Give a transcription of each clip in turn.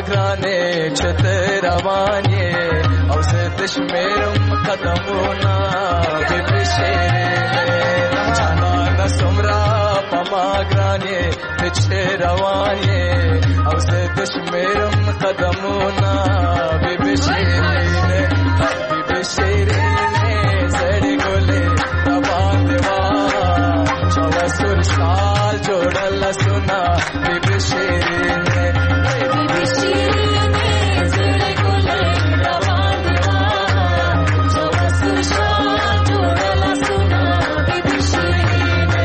ګرانې چې ته روان یې او زه د شمېرم قدمونه بېبي شیرینې جانانه څومره په ما ګرانې ته چې روان یې او زه د شمېرم قدمونه بېبي شیرینې بېبي شیرینې زړې ګلې راباندې وا چاوه سور شال جوړل سنا بېبي شیرینې بېبي شیرینې زړې ګلې راباندې وا چاوه سور شال جوړل سنا بېبي شیرینې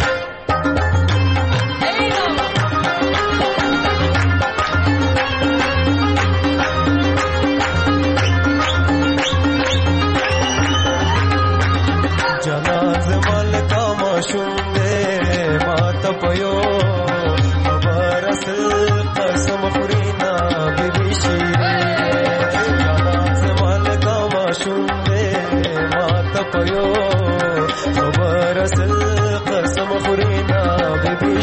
جناز ملکا ماشوندے مات پيو خبر اصل قسم خورينا بيبي شيرين جناز ملکا ماشوندے مات پيو خبر اصل قسم خورينا بيبي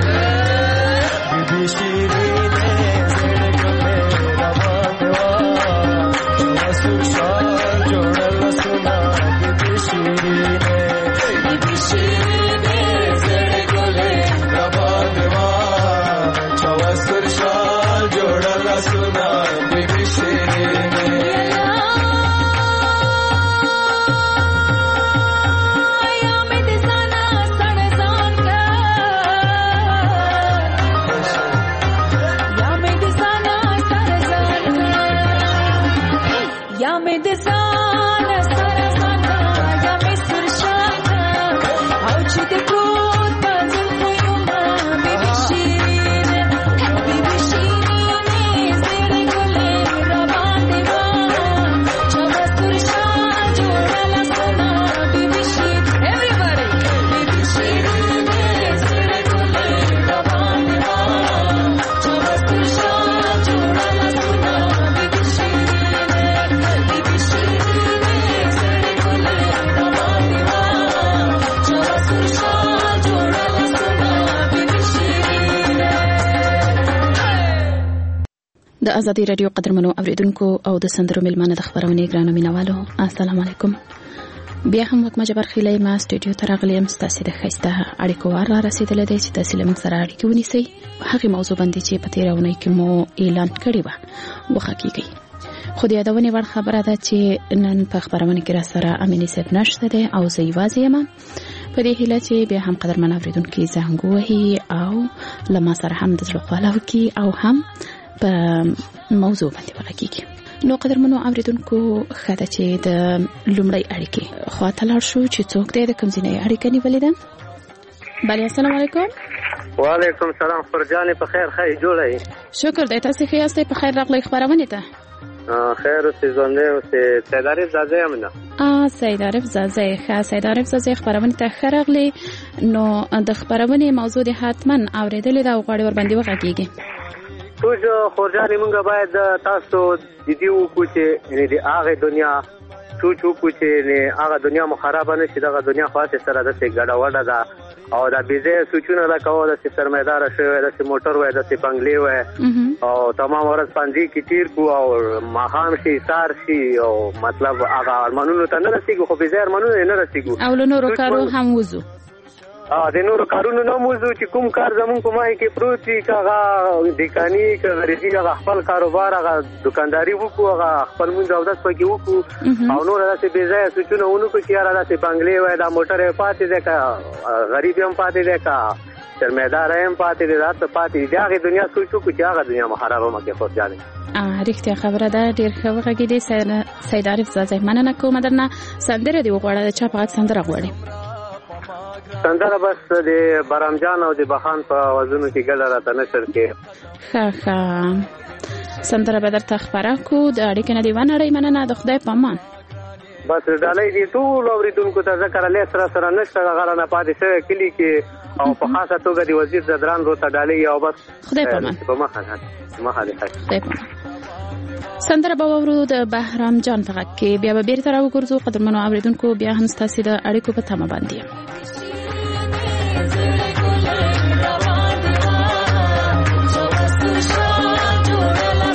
شيرين زړه ګلې روان وا وسو شال جوړل سنا بيبي شيرين د ازادي رادیو قدرمنو اوریدونکو او د سندرو ملمانه د خبرونې ګرانو مینوالو السلام علیکم. بیا هم وکمه جبر خلای ما سټوډیو ته راغلم ستاسو د خسته اړیکو وار رسیدلې ده چې تاسو له موږ سره اړیکه ونیسئ. هغه موضوع باندې چې په تیرونه کې مو اعلان کړی و وحقیقي خو د یادونې وړ خبره ده چې نن په خبرونه کې را سره امینی صاحب نشته ده او زه یوازې یم. په دې هیله چې بیا هم قدرمن اوریدونکو زنګ وهي او لما سره هم د ځلخواله وکي او هم په موضوع باندې وغږیږي. نو قدرمنو اوریدونکو خاطر چې د لومړی اړیکې خواته لاړ شو چې څوک دې د کمزینې اړیکې نیولې ده. بله السلام علیکم. وعلیکم السلام فرجانې په خیر خی جوړی شکر دې تاسو ښه یاستئ په خیر راغلی خبرونه ته خیر اوسې ژوندی اوسې سید عارف زاده یم نه سید عارف زاده ښه سید عارف زاده خبرونه ته ښه راغلی. نو د خبرونې موضوع دې حتما اورېدلې ده او غواړي ورباندې وغږیږي. توج خورجانې مونږ باید تاسو د دې وکړو چې د هغې دنیا سوچ وکړو چې هغه دنیا مو خرابه نه شي. دغه دنیا خاصه سره داسې ګډه وډه ده او دا بې ځایه سوچونه دا کوه داسې سرمایداره شوی داسې موټر وای داسې بنګلې وای او تمام ورځ پنځې کې تیر کو او ماښام شي سار شي او مطلب هغه ارمانونو ته نه رسېږو خو بې ځایه ارمانونو یې نه رسېږو او له نورو کارو هم وځو د نورو کارونو نه موضوع چې کوم کار زمون په مای کې پروت وي هغه دکاني که غریبي هغه خپل کاروبار هغه دکانداري وکړو هغه خپل مونږ او داس پکې وکړو او نور داسې بې ځایه سوچونه ونکړو چې یاره داسې بنګلې وای دا موټر یې پاتې دی که غریب هم پاتې دی که سرمایدار هم پاتې دی دا څه پاتې دی د هغې دنیا سوچ وکړو چې هغه دنیا مو خرابه مه کې خورجانې رښتیا خبره ده. ډېر ښه وغږېدې سید عارف زاده مننه کومه درنه. سندره دې وغواړه د چا په غږ سندره غواړې؟ سندره بس د برام جان او د بخان په وزنو کې ګډه راته نشر کې ښه سندره به درته خپره کو. د اړیکې نه دې ونړئ مننه د خدای په امان. بس ډالۍ دې ټول اورېدونکو ته ذکر علی سره نشته دغه رانه پاتې شوی کلي کې او په خاصه توګه د وزیر زدران روته ډالۍ او بس خدای په امان په مخه دې خدای په امان. سندره به واورو د بهرام جان په غږ کې. بیا به بیرته راوګرځو قدرمنو اوریدونکو بیا هم ستاسو د اړیکو په تمه باندې روان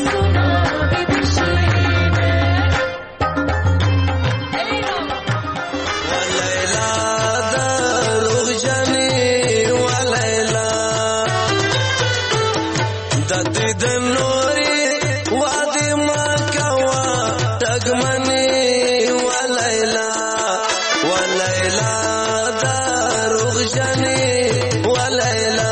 روغجنې ولیلا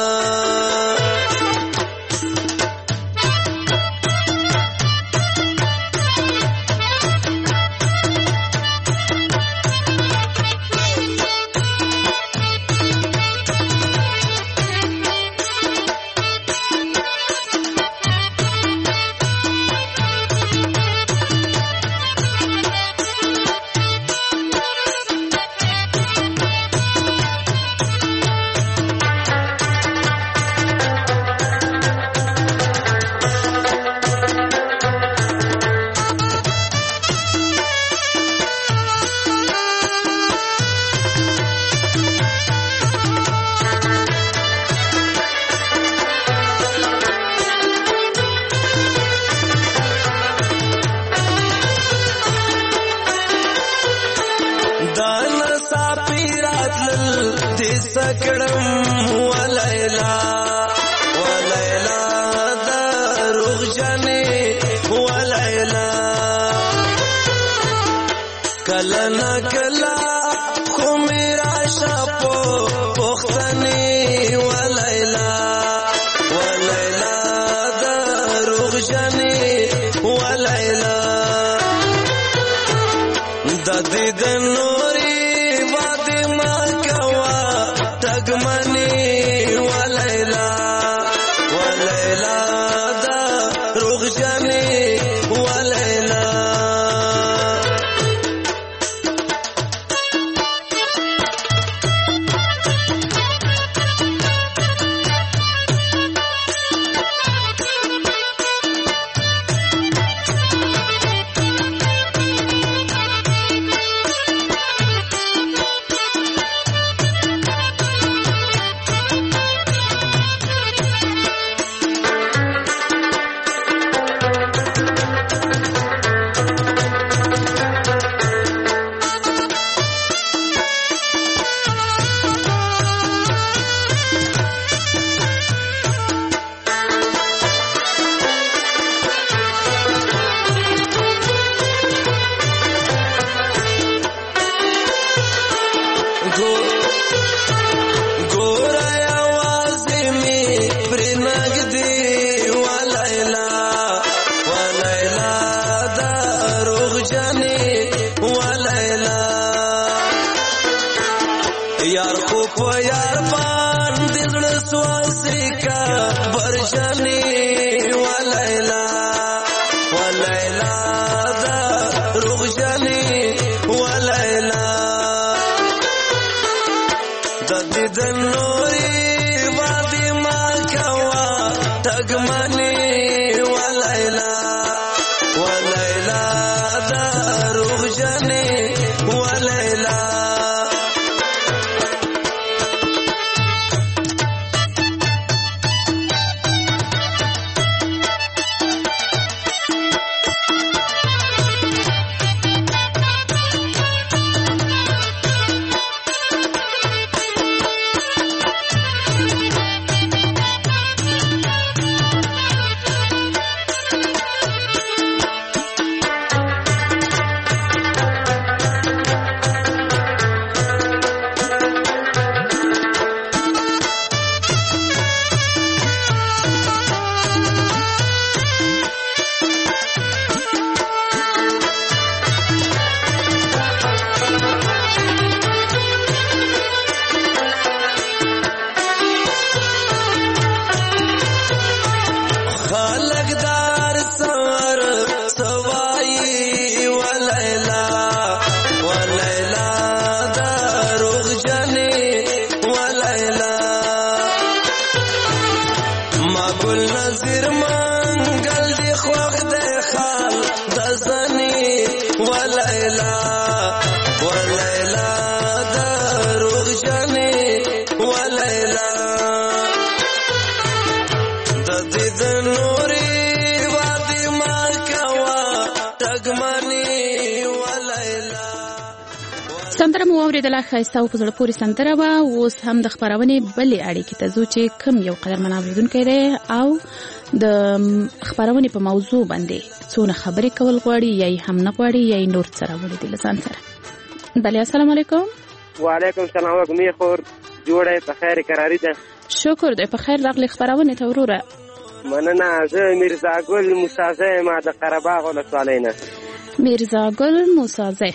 سندره مو اوریدله ښایسته او په زړه پورې سندره وه. اوس هم د خپرونې بلې اړیکې ته ځو چې کوم یو قدرمن اورېدونکی دی او د خپرونې په موضوع باندې څونه خبرې کول غواړي یا یې هم نه غواړي یا یې نور څه راوړي دي له ځان سره. بله، السلام علیکم. وعلیکم السلام وګمې خور جوړه په خیر قراری ده. شکر دی، په خیر راغلی خبرونه ته وروره. مننه. زه میرزا ګل موسازی ما د قرهباغ ولسوالۍ نه. میرزا ګل موسازی.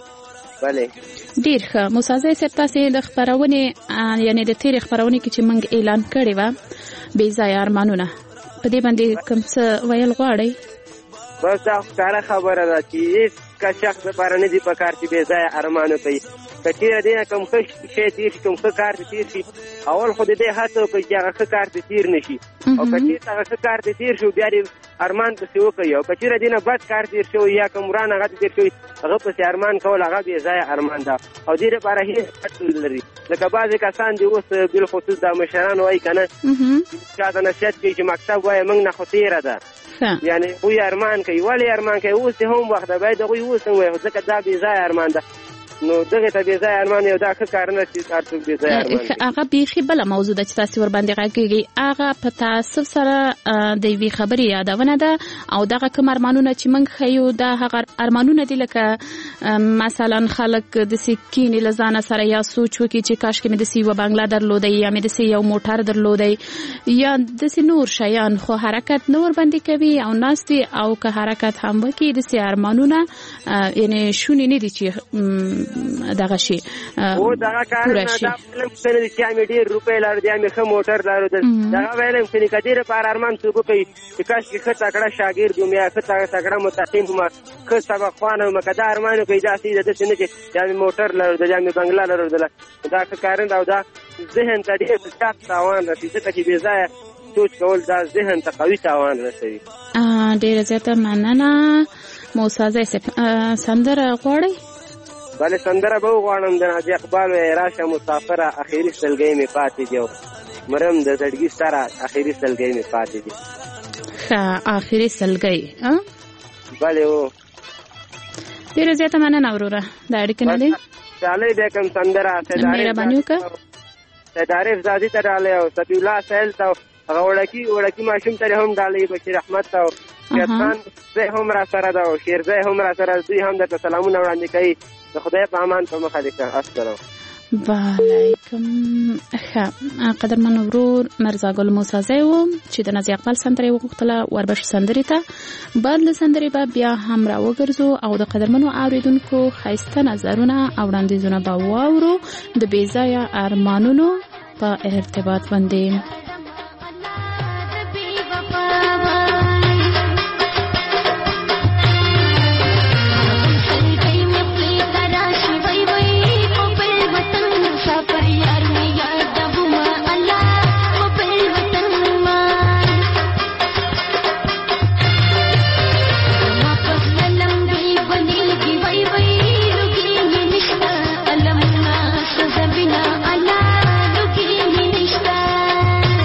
بله ډیر ښه. موسازی صاحب تاسې د خبرونې یعنې د تېرې خبرونې کې چې موږ اعلان کړی وه بې ځایه ارمانونه، په دې باندې کوم څه ویل غواړئ؟ بس دا ښکاره خبره ده چې هېڅ شخص دپاره نه دي په کار چې بې ځایه ارمان وکړي. که چېرې دې نه کوم ښه شی تېر شي، کوم ښه کار ته تېر شي، اول خو د دې هڅه وکړئ چې هغه ښه کار ته تېر نه شي. او که چېرته هغه ښه کار ته تېر شي بیا دې ارمان پسې وکړئ. او که چېرې دې نه بد کار تېر شوی یا کوم وران هغه ته تېر شوی هغه پسې ارمان کول هغه بې ځایه ارمان ده او دې دپاره هېڅ ګټ نه لري. لکه بعضې کسان دي اوس بالخصوص دا مشران وایي که نه چا ته نصیحت کوي چې مکتب وایه موږ نه خو تېره ده، یعنې هغوی ارمان کوي. ولې ارمان کوي؟ اوس یې هم وخت ده، باید هغوی اوس هم وایي، ځکه دا بې ځایه ارمان ده. نو دغه ته بې ځایه ارمان یو دا ښه کار نه چې هر څوک بې ځایه ارمان کوي. هغه بیخي بله موضوع ده چې تاسې ورباندې غږېږئ، هغه په تعصب سره د یوې خبرې یادونه ده او دغه کوم ارمانونه چې موږ ښیو دا هغه ارمانونه دي لکه مثلا خلک داسې کینې له ځانه سره یا سوچ وکړي چې کاشکې مې داسې یوه بنګله درلودی یا مې داسې یو موټر درلودی یا داسې نور شیان، خو حرکت نه ورباندې کوي او ناست دي. او که حرکت هم وکړي داسې ارمانونه یعنې شونې نه دي چې دغه شي پوره شي. دا فلم څنګه دي چې مې ډېر روپۍ لرو، یا مې ښه موټر لرو، دغه ویلم چې که دې لپاره ارمان څوک وکړي چې کاشکې ښه تکړه شاګرد وم یا ښه تکړه متقیم وم، ښه سبق خوانه وم، که دا ارمان وکړي داسې ده داسې نه چې یا مې موټر لرو یا مې بنګله لرو، دا ښه کار نه ده او دا ذهن ته ډېر زیات تاوان رسوي. ځکه چې بې ځایه سوچ کول دا ذهن ته قوي تاوان رسوي. ډېره زیاته مننه. موسازی صاحب سندره غواړئ؟ بله سندره به وغواړم. د نازي اقبال وایي راشه مسافره اخري سلګۍ مې پاتې دي او مرم د زړګي سره اخري سلګۍ مې پاتې دي. ښه اخري سلګۍ. بله و. ډېره زیاته مننه وروره. د اړیکې نه دی ډالۍ بیا کوم سندره مهرباني وکړه. سید عارف زادي ته ډالۍ او صفي الله سهیل ته هغه وړکي ماشوم ته هم ډالۍ، بشیر احمد ته شیرخان زه هم را سره ده او شیرزی هم را سره، دوی هم درته سلامونه وړاندې کوي. د خدای په امان په مخه دې کړه. السلام وعلیکم. ښه قدرمن ورور مرزا ګل موسازی و چې د نازي اقبال سندره یې وغوښتله وربشو سندرې ته. بعد له سندرې به بیا هم را وګرځو او د قدرمنو اورېدونکو ښایسته نظرونه او وړاندیزونه به واورو د بې ځایه ارمانونو په ارتباط باندې. Allah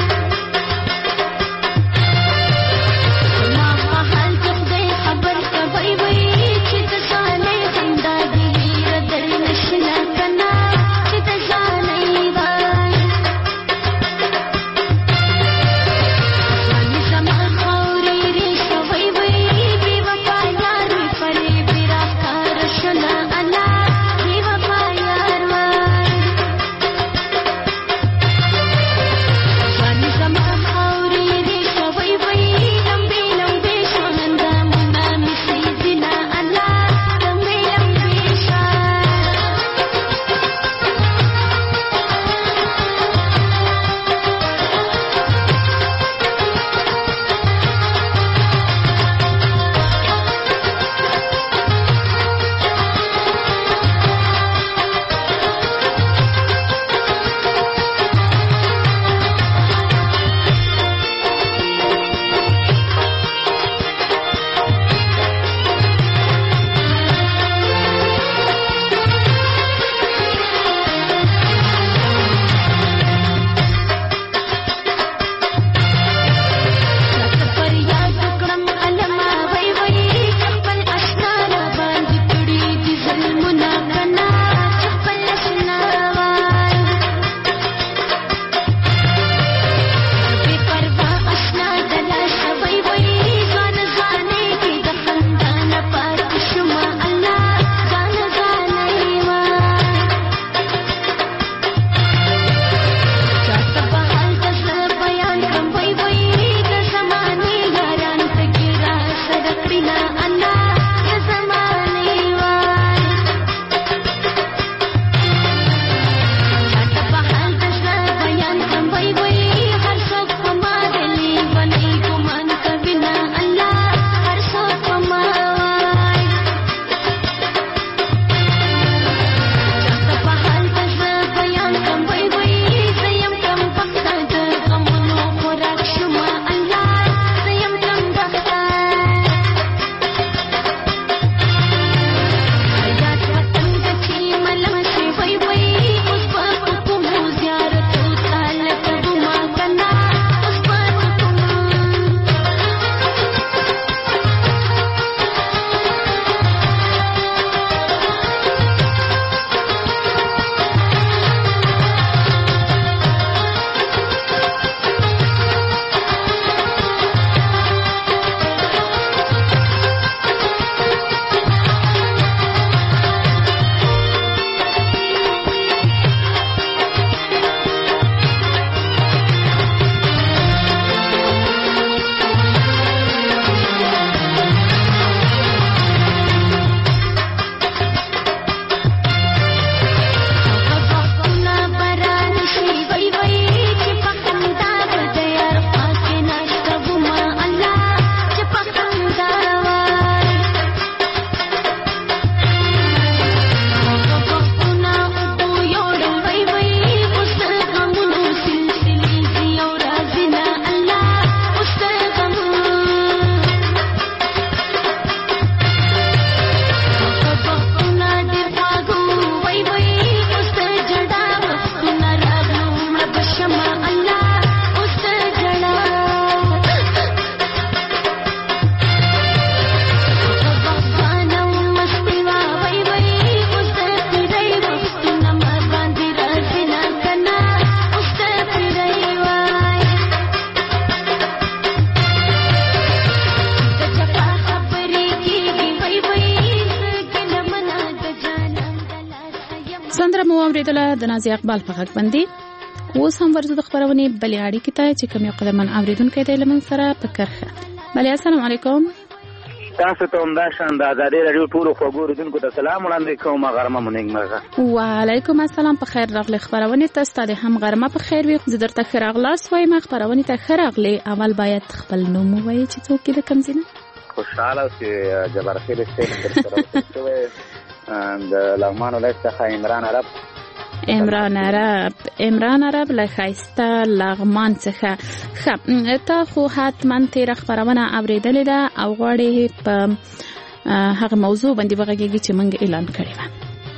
د نازي اقبال په غږ باندې اوس هم ورته د خبرونې بلې اړیکې ته چې کوم یو قدمن اوریدونکو دی لمن سره په کرخه. بلې السلام علیکم. تاسو ته هم دا شان د ازادي رادیو ټولو خوږو اوریدونکو ته سلام وړاندې کوم. غرمه مو نیکمرغه. وعلیکم السلام. په خیر راغلی خبرونه ته. ستاسو هم غرمه په خیر وي. زه درته ښه راغلاست وایم. خبرونه ته ښه راغلی. اول باید خپل نوم ووایي چې څوک دی کوم ځای نه. خوشاله چې جبار خیر سره شوی د لغمان ولایت څخه عمران عرب له ښایسته لغمان څخه. ښه ته خو حتما تېره خبرونه اورېدلې ده او غواړې په هغه موضوع باندې وغږېږي چې موږ اعلان کړی وه.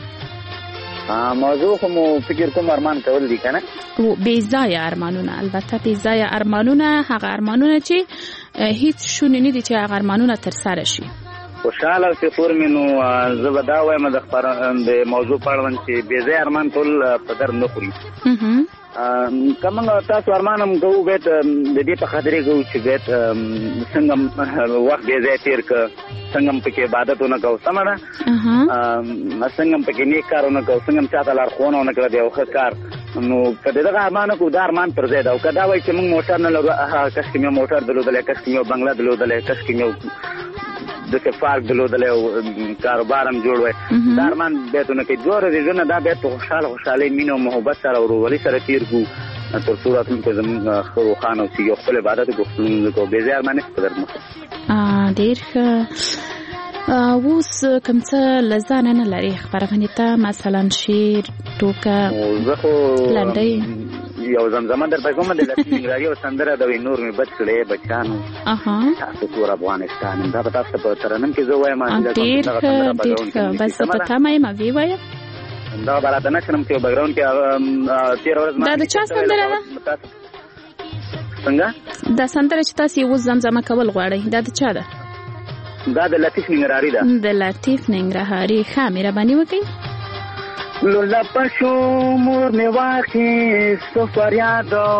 موضوع خو مو فکر کوم ارمان کول دي که نه؟ بې ځایه ارمانونه. البته بې ځایه ارمانونه هغه ارمانونه چې هیڅ شونې نه دي چې هغه ارمانونه ترسره شي. خوشاله او چې خور مې نو زه به دا وایم د موضوع په اړوند چې بې ځایه ارمان ټول په در نه خوري. که موږ تاسو ارمان هم کوو باید د دې په خاطرې کوو چې باید څنګه وخت بې ځایه تېر کړه، څنګه هم پکې عبادت ونه کوو، سمه ده، څنګه هم پکې نیک کار ونه کوو، څنګه هم چاته لارښوونه ونه کړه د یو ښه کار. نو که د دغه ارمان کوو دا ارمان پر ځای ده. او که دا وایي چې موږ موټر نه لرو، کاشکې مې موټر درلودلی، کاشکې مې بنګله درلودلی، کاشکې مې دغه پارک درلودلی او کاروبار هم جوړ وای. دا ارمان باید ونه کوي. دوه ورځې ژوند دا باید په خوشحالۍ مینه او محبت سره او ورورولۍ سره تېر کړو تر څو راتلونکی زموږ ښه روښانه وسي او خپل عبادت وکړو، لمونځ وکړو. بې ځایه ارمان هېڅ قدر نه کوي. ډېر ښه. اوس کوم څه له ځانه نه لرې خپرونې ته، مثلا شعر، ټوکه، زه خو لنډۍ یو زمزمه درته کوم د لطیف ننګرهاري یو سندره د وي نور مې بد کړی بچیانو تاسو ټول افغانستان. دا به تاسو په ترنم کې زه وایم. ډېر ښه بس په تمه یم ویې وایه. دا به راته نه کړم چې یو بګراونډ کې تېره ورځ دا د چا سندره ده؟ څنګه دا سندره چې تاسو یې اوس زمزمه کول غواړئ دا د چا ده؟ دا د لطیف ننګرهاري ده. د لطیف ننګرهاري. ښه مهرباني وکړئ. لولا پشو مور می واخیست و فریاد و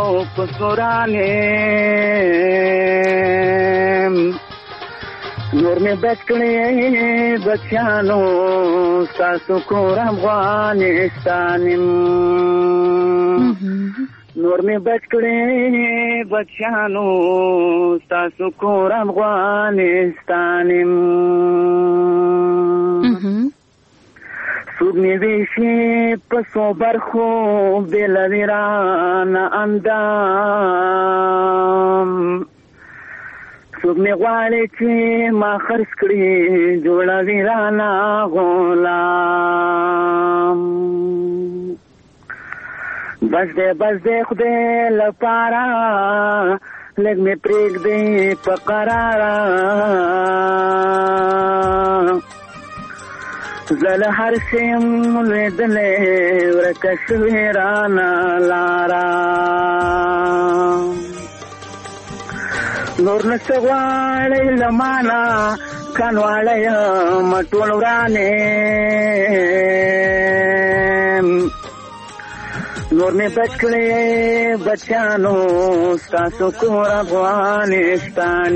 پسورانم نور می بچ کړی بچیانو ستاسو کور افغانستانم نور می بچ کړی بچیانو ستاسو کور افغانستانم سود می ویشی پسو برخو بیل ویران اندام سود می غواړي چې ما خرڅ کړي جوړه ویران غلام بس دې خدای لپاره لږ می پرېږدي په قراره زل هر سیم لیدلې ورکه شوې رانه لاره نور نه څه غواړئ له مانه کانواړی یم ټول ورانې نور مې بچ کړی بچیانو ستاسو کور افغانستان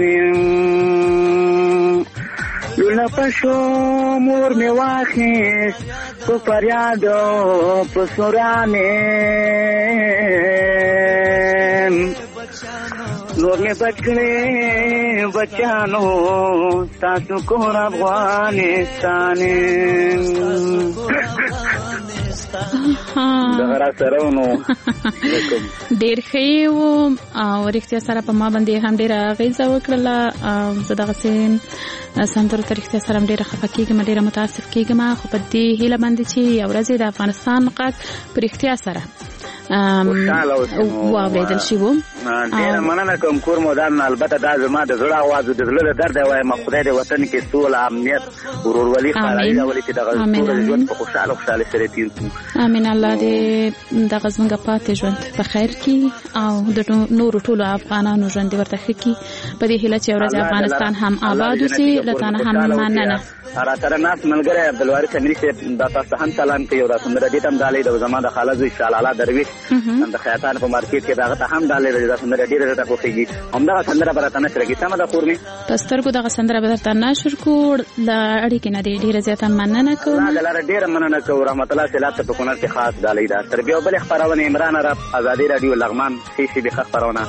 لولا پشو مور می واخیست په فریاد په سورانم نور می بچ کړی بچانو تاسو کور افغانستان دغه سره نو ډېر ښه وو او رښتیا سره په ما باندې هم ډېره اغېزه وکړله. زه دغسې سندرو ته رښتیا سره هم ډېره خفه کېږم، ډېره متاسف کېږم، خو په دې هیله باندې چې یو ورځ د افغانستان غږ په رښتیا سره واورېدل شي وو. ډېره مننه کوم کور مودان. البته دا زما د زړه اواز د زړه د درد وایم خدای دې وطن کې سوله امنیت ورورولي خپلوي راولي چې دغه ټول ژوند په خوشحاله سره تېر کړو. امین. الله دې دغه زموږ پاتې ژوند په خیر کړي او د نورو ټولو افغانانو ژوند ورته ښه کړي په دې هیله چې ورځ افغانستان هم آباد وسي. له تا نه هم مننه. را سره ناس ملګری عبدالوارث امري صاحب دا تاسو هم سلام کوي او دا سندره دې ته هم ډالۍ ده. زما د خاله زوی شالاله درویش د خیاطان په مارکیټ کې دغه ته هم ډالۍ ده. دا سندره ډېره راته خوښېږي. همدغه سندره به راته نشر کړي. سمه ده خور مې؟ په سترګو دغه سندره به درته نشر کړو. د اړیکې نه دې ډېره زیاته مننه کوم. د لاره ډېره مننه کوو. رحمت الله سیلاب ته په کونړ کې خاص ډالۍ ده. تر بیا بلې خپرونې عمران عرب ازادي راډیو لغمان ښې شېبې خپرونه.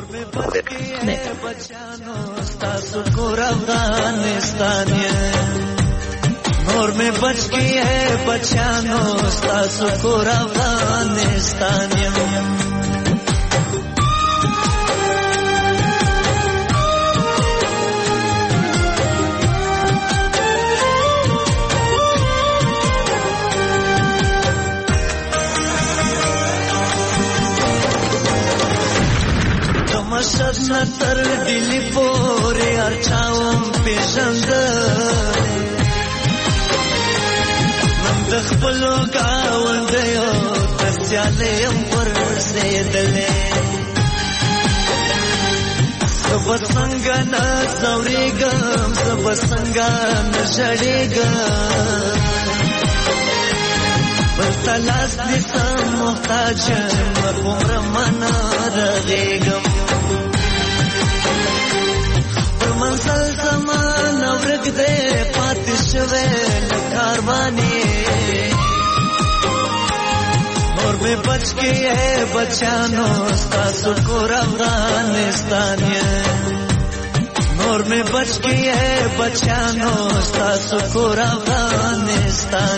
نور میں بچ گئی ہے بچانو ستاسو کور افغانستان مشهد نتر دلی پوری ارچاوم پیشند د خپلو ګاونډیو تر سیالۍ یم ورسېدلی زه به څنګه نه ځورېږم زه به څنګه نه ژړېږم بل ته لاس نیسم محتاج یم هومره ما نه رغېږم پر منزل زما نه ورک دی پاتې شوی له کاروانې نور میں بچ گئی ہے بچانو ستاسو کور افغانستان نور میں بچ گئی ہے بچانو ستاسو کور افغانستان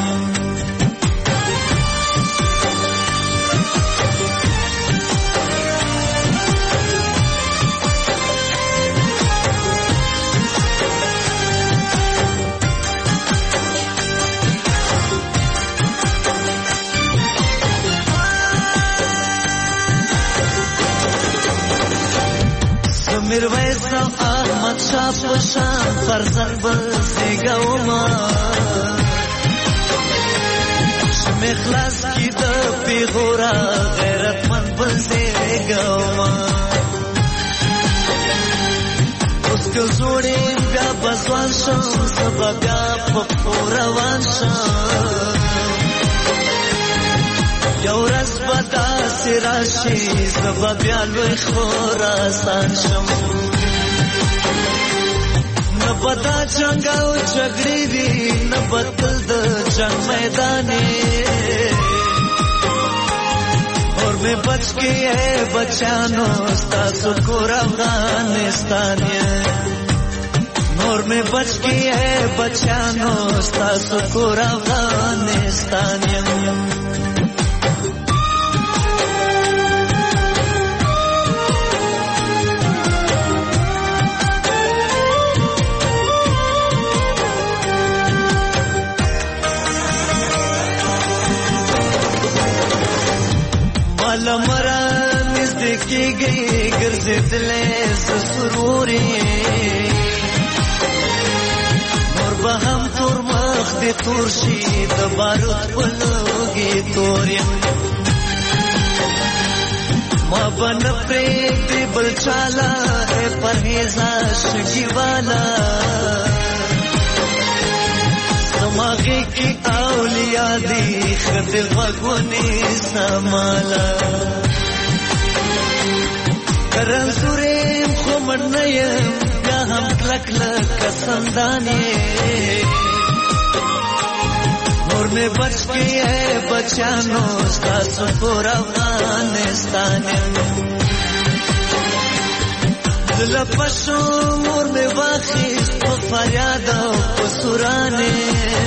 میرویس احمد شاه پشان فرزند بزیگوما شمی خلاص کی د پیغورا غیرتمند بزیگوما اوس که زوړیم بیا بزوان شم سبا بیا په روان شم یو ورځ به داسې راشي زه به بیا لوی خراسان شم نه به دا جنګ او جګړې وي نه به تل د جنګ میدانې اور میں بچ گئی ہے بچانو ستاسو کور افغانستان نور میں بچ گئی ہے بچانو ستاسو کور افغانستان لمرا نزدیک کی گئی ګرځېدلې سروري نور به هم تور مخ دې تور شي د بارود په لوګي تورې ما به نه پرېږدې بل چاله پرهیزه شګي والا دماغی کی اولیاء دی خد غوگونی سمالا کرن سوریم خومن نیم یا هم کلک لکسندانی نور میں بچ گئی ہے بچانو ستاسو کور افغانستان دل پشو مور میں واخیست په فریاد او په سورانې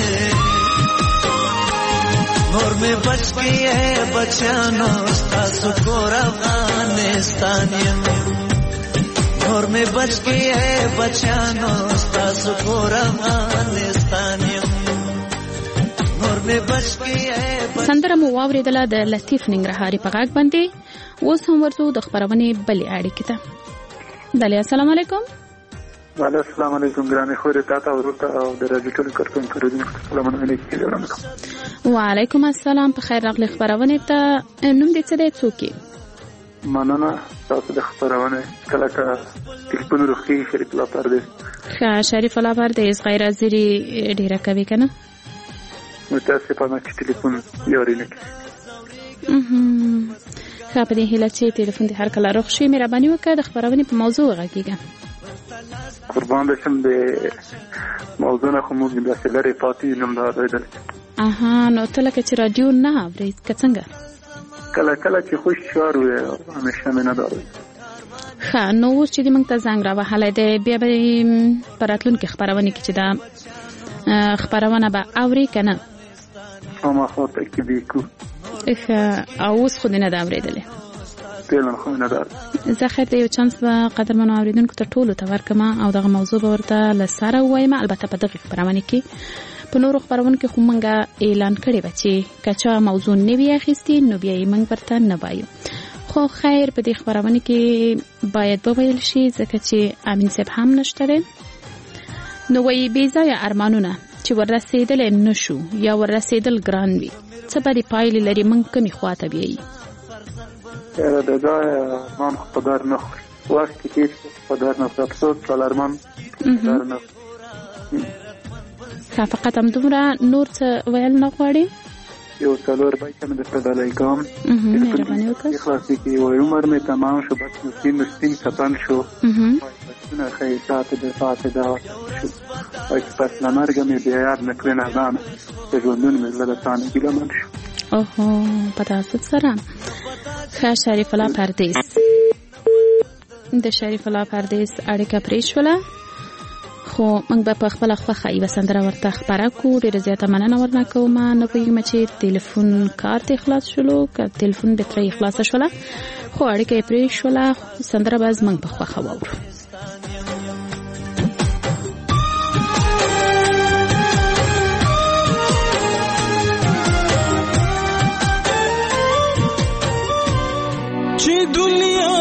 نور میں بچ گئی ہے بچانو ستاسو کور افغانستان نور میں بچ گئی ہے بچانو ستاسو کور افغانستان نور میں بچ گئی ہے. سندره مو واورېدله د لطیف ننګرهاري په غږ باندې. اوس هم ورته د خپرونې بلې اړیکې ته. دالیا السلام علیکم. وعلیکم السلام علیکم ګرانې خورې تاته ورته او د راډیو ټول کارکونکو ته سلامونه علیکم. وعلیکم السلام. په خیر راغلی خپرونې ته. نوم دې څه دی؟ څوک یې؟ مننه تاسو د خپرونې کله ټلیفون روغتي شریک الله پردیس شریف الله پردیس غیر حاضری ډیره کوي کنه متاسفانه چې ټلیفون یاري نه کوي ښه په دې هیله چې ټلیفون دې هر کله روغ شي مهرباني وکړه د خبرونې په موضوع غږیږه قربان بشم د موضوع نه خو موږ داسې لرې پاتې نوم دا اورېدل نو ته لکه چې راډیو نه اورې که څنګه کله کله چې خوش شعار وي همیشه مې نه دا اورېدل ښه نو اوس چې دې موږ ته زنګ راوهلی دی بیا به په راتلونکي خپرونې کې چې دا خپرونه به اورې که نه خامخا تکتیبي کو او اوس خو دې نه ده اورېدلې فعلا خو نه ده زه خیر د یو چانس به قدرمنو اورېدونکو ته ټولو ته ورکړم او دغه موضوع به ورته له سره ووایم البته په دغې خپرونې کې په نورو خپرونو کې خو موږ اعلان کړی به چې که چا موضوع نه وي اخیستې نو بیا یې موږ ورته نه وایو خو خیر په دې خپرونې کې باید وویل شي ځکه چې امین صاحب هم نشته دی نو وایي بې ځایه ارمانونه چې وررسېدلی نه شو یا وررسېدل ګران وي څه بدې پایلې لري موږ کومې خواته بیایي د ځایه ارمان خو په دار نه خوري وخت کې تېر شي په دار نه خوري افسوس کال ارمان دار نه ښه فقط همدومره نور څه ویل نه غواړې یو څلور بیته مې درته ډالۍ کوم مهرباني وکړه خلاصې کې وایي عمر مې تمام شو بس مسکین سپن شو بسونه ښایي ساعت د ساعت دا شو وایي چې پس له مرګه مې بیا یاد نه کړې نازانه د ژوندون مې زړه د تا نه ګیلهمن شو اوهو په تاسف سره ښه شریف الله پردیس د شریف الله پردیس اړیکه پرې شوله خو موږ به په خپله خوښه یوه سندره ورته خپره کړو ډېره زیاته مننه ورنه کوم نه پوهېږم چې تلیفون کارت یې خلاص شولو که تلیفون بټرۍ یې خلاصه شوله خو اړیکه یې پرې شوله سندره به زموږ په خوښه واورو چې دنیا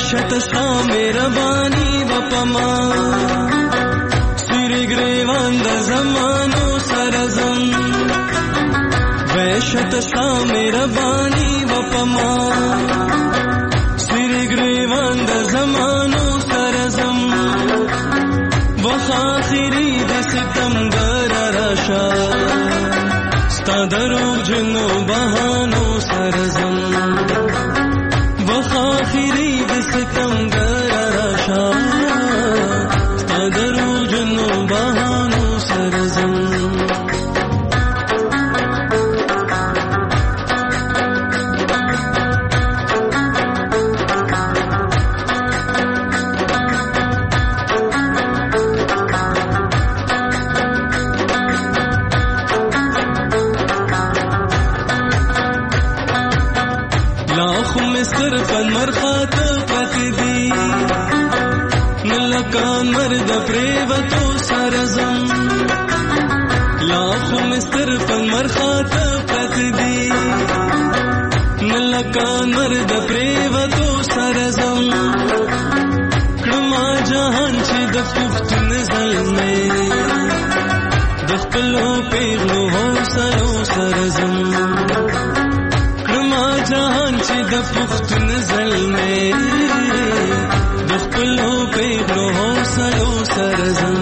वहशत सा मेहरबानी वपमा सिर ग्रेवान द जमानो सरजम वहशत सा मेहरबानी वपमा सिर ग्रेवान द जमानो सरजम वखाखिरी द सितमगर रशा स्तादरो जनो बहानो सरजम वखाखिरी द सितमगर रशा स्तादरो जनो बहानो सरजम मरखात प्रतिदी नलकान मर्द प्रेवतो सरजम लाखों में सिर्फ मरखात प्रतिदी नलकान मर्द प्रेवतो सरजम क्रमा जहान चे दफुफ्त नजल में दखलो पेगलो हौसलो सरजम जहान चे दफुख्त नजल में दखलो पेगलो हौसलो सरजम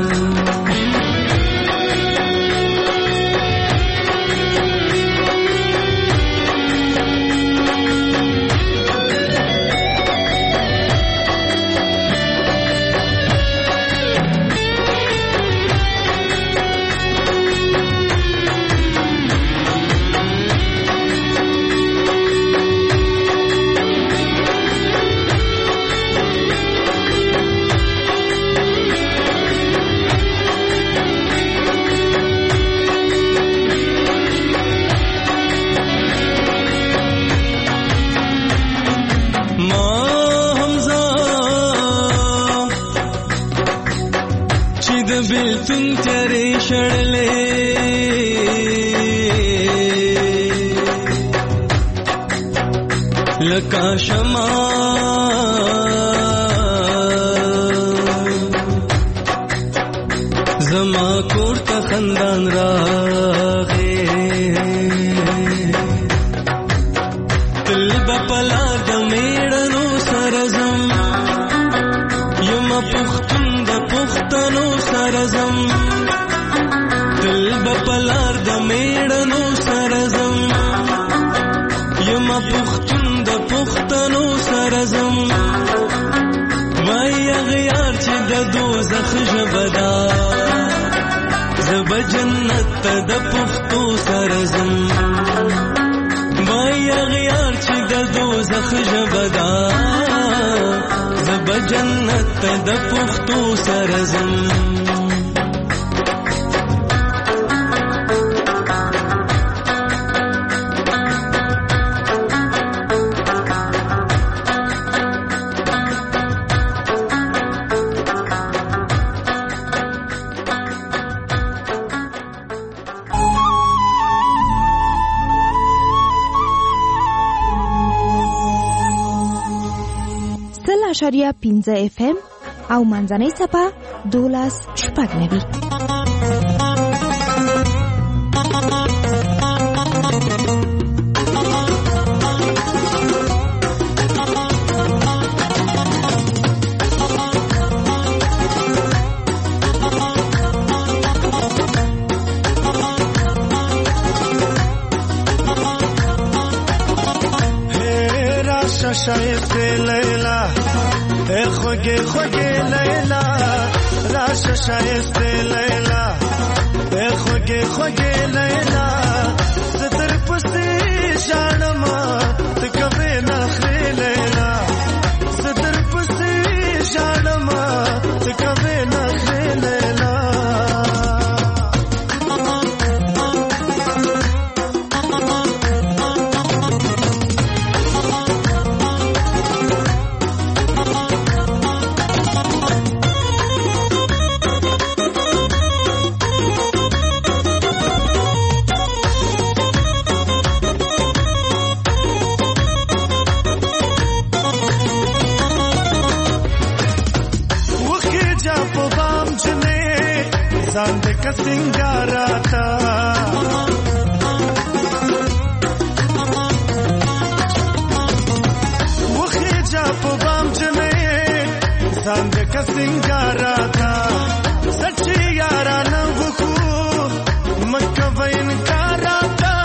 तुम तेरे शड़ले लका शमा जमा कोर्ट खंदान रागे तिल बपला दमेड़नो सरजम यमा पुख्तुम द पुख्तनो सरजम दिल बपलार द मेड़नो सरजम यमा पुख्तुम द पुख्तनो सरजम वाई अगयार चे द दोज़ख जबदा जब जन्नत द पुख्तो सरजम वाई अगयार चे द दोज़ख जबदा जब जन्नत द पुख्तो सरजम شاریا 15 FM او منځنۍ صفه 12 شایسته لیلا خوگه خوگه لیلا راش شایسته لیلا خوگه خوگه لیلا زدر پسی جانما تکبه نخری لیلا زدر پسی جانما تکبه نخری لیلا का सिंगारा था वो खींचा बाम चने सांझ का सिंगारा था सच्ची यारा न वो मक्का बन कारा था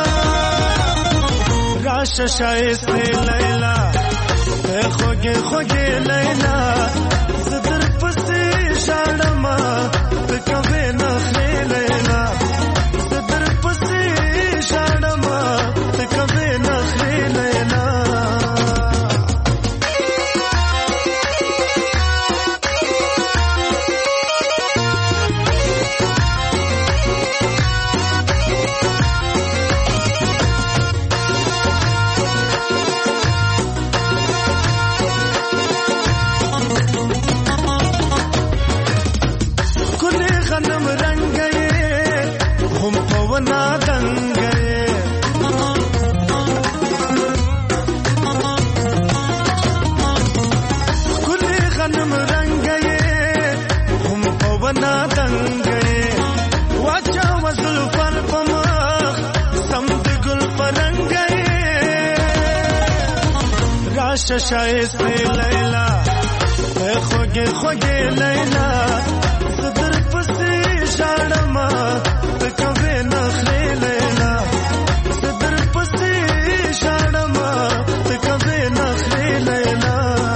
राश शाइस्ते लैला खोगे खोगे लैला सदर पसे शाड़मा कबे नखले लैला सदर पसे शाड़मा कबे नखले लैला शाइस्ते लैला खोगे खोगे लैला सदर पसे शाड़मा कबे नखले लैला सदर पसे शाड़मा कबे नखले लैला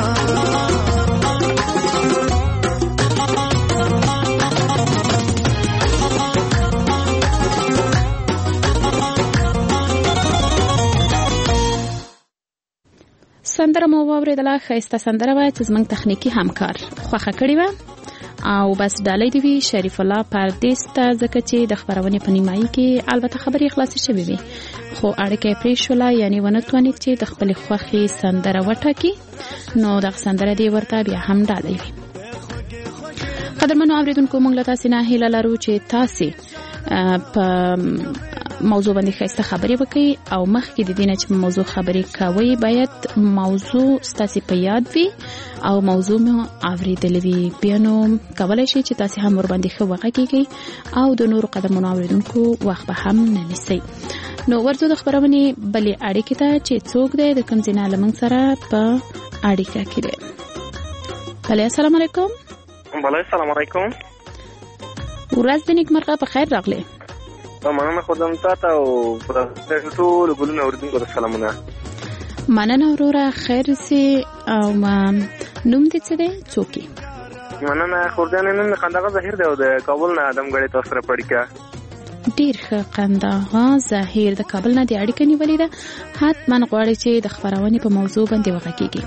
سندره مو واوریدله ښایسته سندره وه چې زموږ تخنیکي همکار خوښه کړې وه او بس ډالۍ دې وي شریف الله پردیس ته ځکه چې د خپرونې په نیمایي کې البته خبرې خلاصې شوې وي خو اړیکه یې پرېښوله یعنې ونه توانید چې د خپلې خوښې سندره وټاکي نو دغه سندره دې ورته بیا هم ډالۍ وي. قدرمنو اورېدونکو موږ له تاسې نه هیله لرو چې تاسې په موضوع باندې ښایسته خبرې وکړي او مخکې د دې نه چې موضوع خبرې کوئ باید موضوع ستاسې په یاد وي او موضوع مو اورېدلې وي بیا نو کولی شئ چې تاسې هم ورباندې ښه وغږیږئ او د نورو قدرمنو اورېدونکو وخت به هم نه نیسئ. نو ورځو د خپرونې بلې اړیکې ته چې څوک دی د کوم ځای نه له موږ سره په اړیکه کې دی. بلې السلام علیکم. بلې السلام علیکم. ورځ د نیکمرغه په خیر راغلی. مننه خدام تاته او ټول ګلونه اوریدونکو ته سلامونه. مننه وروره خیر سي او نوم دې څه دی څوک یې؟ مننه خورجان نن قنداغه ظاهر دی او د کابل نه ادمګړی تاسو سره پړیکا. ډیر ښه قنداغه ظاهر د کابل نه دی اړیکه نیولې ده حتما غواړي چې د خپرونې په موضوع باندې وغږیږي.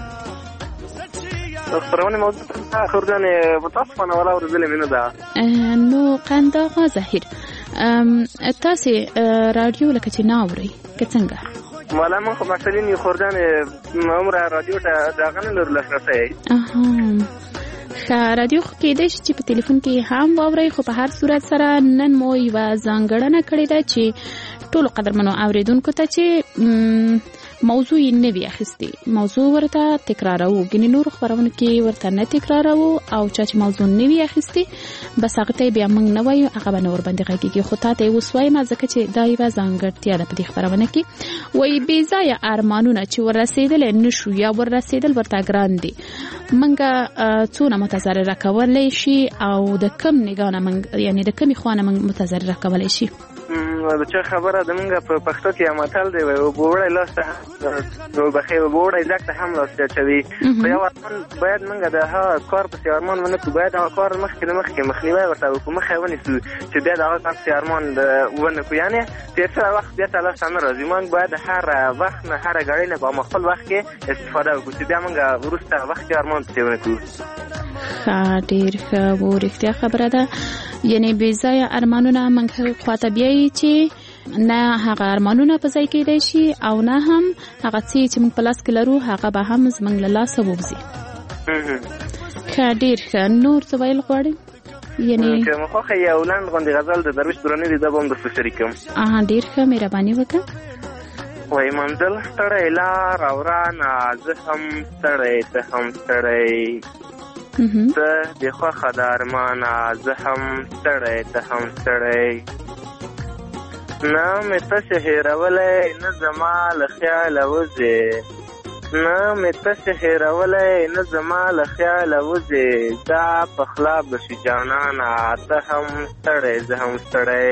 خپرونې موضوع خورجان په تاسو باندې ولا ورزلې مینه ده. نو قنداغه ظاهر تاسې رادیو لکه چې نه اورئ که څنګه؟ مالا من خو مسئلین یو خورجان عمر رادیو ته داغه نه لرو لاسرسی. ښه رادیو خو کېدای شي چې په تلیفون کې هم واورئ خو په هر صورت سره نن مو یوه ځانګړنه کړې ده چې ټولو قدرمنو اورېدونکو ته چې موضوع یې نه وي اخیستې موضوع ورته تکراروو ګینې نورو خپرونو کې ورته نه تکراروو او چا چې موضوع نه وي اخیستې بس هغه ته بیا موږ نه وایو هغه به نه ورباندې غږېږي خو تا ته یې اوس وایم ځکه چې دا یوه ځانګړتیا ده په دې خپرونه کې وایي بې ځایه ارمانونه چې وررسېدلی نه شو یا وررسېدل ورته ګران دي موږ څونه متضرره کولی شي او د کم نګاه نه یعنې د کمې خوا نه موږ متضرره کولی شي د چا خبره د موږ په پښتو کې متل دی وړی لاس ته بخیر وړی ځګ ته هم لاس اچوي خو یو باید موږ د هغه کار پسې ارمان ونه کړو باید هغه کار مخکې مخنیوی ورته وکړو مخه یې ونیسو چې بیا د هغه کار پسې ارمان ونه کړو یعنې تېر شوی وخت بیا ته لاسته نه راځي موږ باید هر وخت نه هره ګړۍ نه په خپل وخت کې استفاده وکړو چې بیا موږ وروسته وخت کې ارمان پسې ونه کړو. ښه ډېر ښه و رښتیا خبره ده یعنې بې ځایه ارمانونه موږ خواته بیایي چې نه هغه ارمانونه په ځای کېدی شي او نه هم هغه څه چې موږ په لاس کې لرو هغه به هم زموږ له لاسه ووځي. ښه ډېر ښه نور څه ویل غواړئ؟ یعنې که مو خوښه یو لنډ غوندې غزل د درویش دراني دی دا به هم درته شریکم. ډېر ښه مهرباني وکړه. وای منزل ستړی لار او رانه زه هم ستړی ته هم ستړی ته د خوښه د ارمانه زه هم ستړی ته هم ستړی نه مې تشه هېرولی نه زما له خیاله وځې نه مې تشه هېرولی نه زما له خیاله وځې دا پخلا به شي جانانه ته هم ستړی زه هم ستړی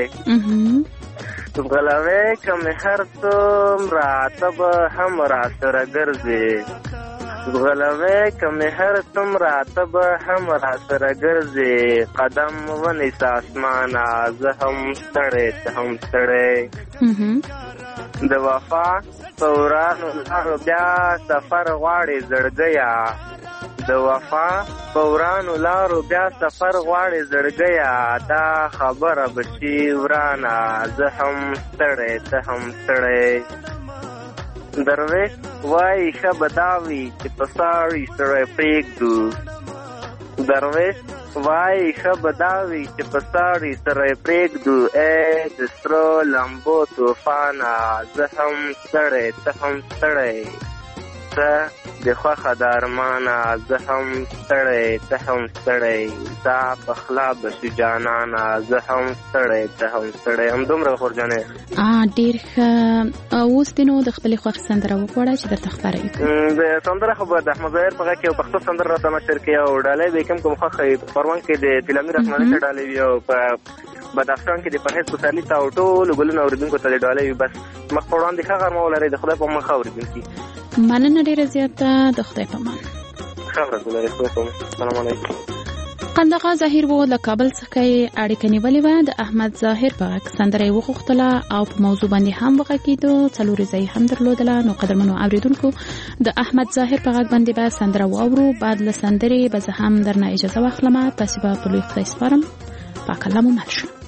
غلوی که مې هر څومره ته به هم راسره ګرځې غلوی که مې هر څومره ته به هم راسره ګرځې قدم ونیسه اسمانه زه هم ستړی ته هم ستړی د وفا په ورانو لارو بیا سفر غواړې زړګیه د وفا په ورانو لارو بیا سفر غواړې زړګیه دا خبره به شي ورانه زه هم ستړی ته هم ستړی درویش وایي ښه به دا وي چې په ساړي سړی پرېږدو درویش وایي ښه به دا وي چې په ساړي سړی پرېږدو ای د سرو لمبو طوفانه زه هم ستړی ته هم ستړی ته د خوښه د ارمانه زه هم ستړی ته هم ستړی دا پخلا به شي جانانه زه هم ستړی ته هم ستړی همدومره خورجانې ډېر ښه اوس دې نو د خپلې خوښې سندره وغواړه چې درته خپاره یې کړو د سندره خو به د احمد ظاهر په غږ کې یو پښتو سندره راته نشر کړي او ډالۍ به یې کوم خوښه وي په پروان کې د طیلامي رحماني ته ډالۍ وي او په بدخشان کې د پرهیز پسرلي ته او ټولو ګلونو اورېدونکو ته د ډالۍ وي بس مخ په وړاندې ښه غرمه ولرئ د خدای په امان ښه اورېدونکي مننه ډېره زیاته د خدای په امان ښه ورځ ولرئ سلام علیکم قندغا ظاهر و له کابل څخه اړیکه نیولې وه د احمد ظاهر په غږ سندره یې وغوښتله او په موضوع باندې هم وغږېدو څلور ځایي هم درلودله نو قدرمنو اورېدونکو د احمد ظاهر په غږ باندې به سندره واورو بعد له سندرې به زه هم درنه اجازه واخلم تاسې به په لوی خدای سپارم پاک الله مو مل شه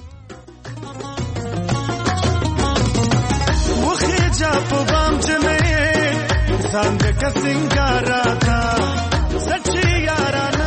وخېجه په بام جنې انسان د کسنګارا تا سچي یارانه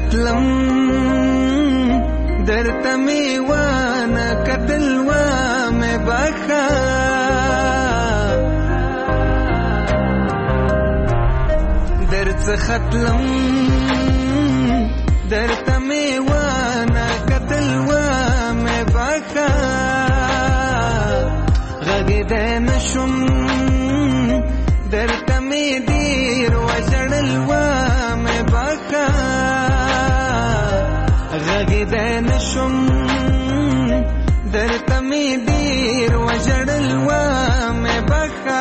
ختلم درته می وانه کتل و مې بخا درته ختلم درته می وانه کتل و مې بخا غږېدی نشم درته می ډېر وژړل و مې بخا غږېدی نشم درته می ډېر وژړل و مې بخا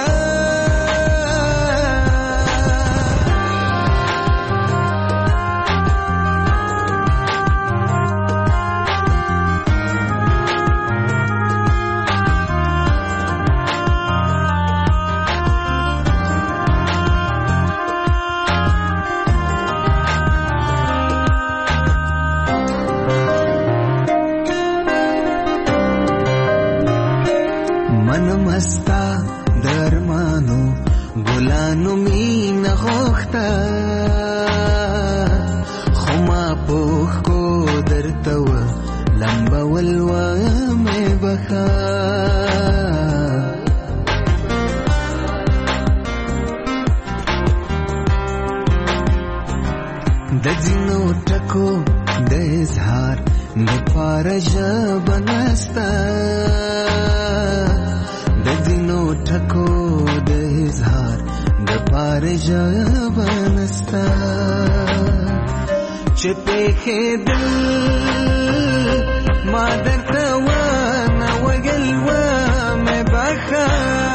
مستا درمانو ګلانو مینا غوښته خو ما پوښ کو درته و لمبول و مې بخا د ځینو ټکو د اظهار دپاره ژبه نسته د ځینو ټکو د اظهار دپاره ژبه نسته چې پېښېدل ما درته ونه ویل و مې بخا